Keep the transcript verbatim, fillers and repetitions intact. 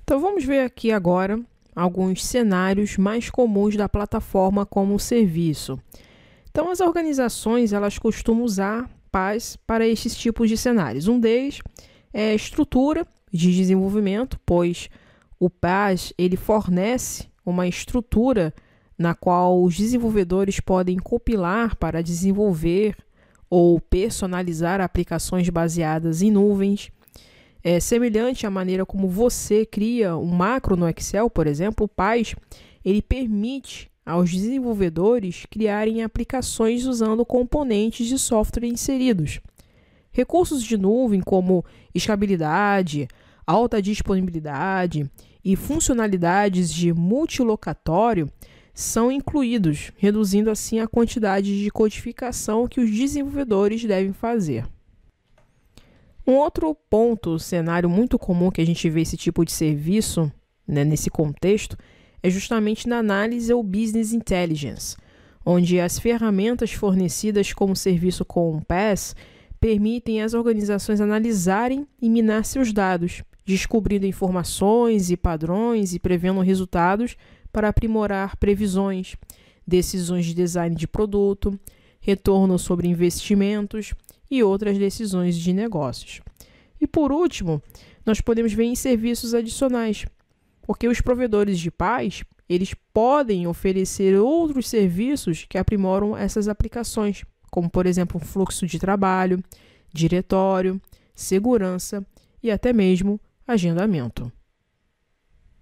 Então vamos ver aqui agora alguns cenários mais comuns da plataforma como serviço. Então as organizações elas costumam usar P A S para esses tipos de cenários. Um deles é a estrutura de desenvolvimento, pois o P A S ele fornece uma estrutura na qual os desenvolvedores podem compilar para desenvolver ou personalizar aplicações baseadas em nuvens. É semelhante à maneira como você cria um macro no Excel, por exemplo, o P A S ele permite aos desenvolvedores criarem aplicações usando componentes de software inseridos. Recursos de nuvem como escalabilidade, alta disponibilidade e funcionalidades de multilocatório são incluídos, reduzindo assim a quantidade de codificação que os desenvolvedores devem fazer. Um outro ponto, cenário muito comum que a gente vê esse tipo de serviço, né, nesse contexto, é justamente na análise ou business intelligence, onde as ferramentas fornecidas como serviço com o P A S permitem às organizações analisarem e minar seus dados, descobrindo informações e padrões e prevendo resultados para aprimorar previsões, decisões de design de produto, retorno sobre investimentos e outras decisões de negócios. E por último, nós podemos ver em serviços adicionais, porque os provedores de P A S eles podem oferecer outros serviços que aprimoram essas aplicações, como por exemplo fluxo de trabalho, diretório, segurança e até mesmo agendamento.